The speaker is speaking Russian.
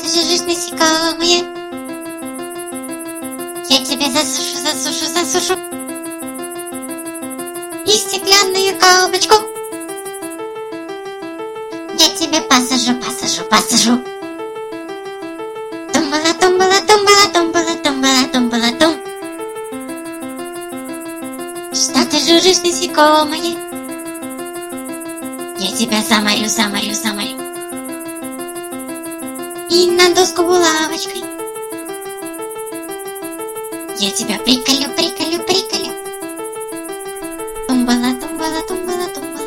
жужжишь, насекомое. Я тебя засушу и стеклянную коробочку. Я тебя посажу. Тумбала. Что ты жужжишь, насекомое? Я тебя заморю. И на доску булавочкой я тебя приколю. Тумбала.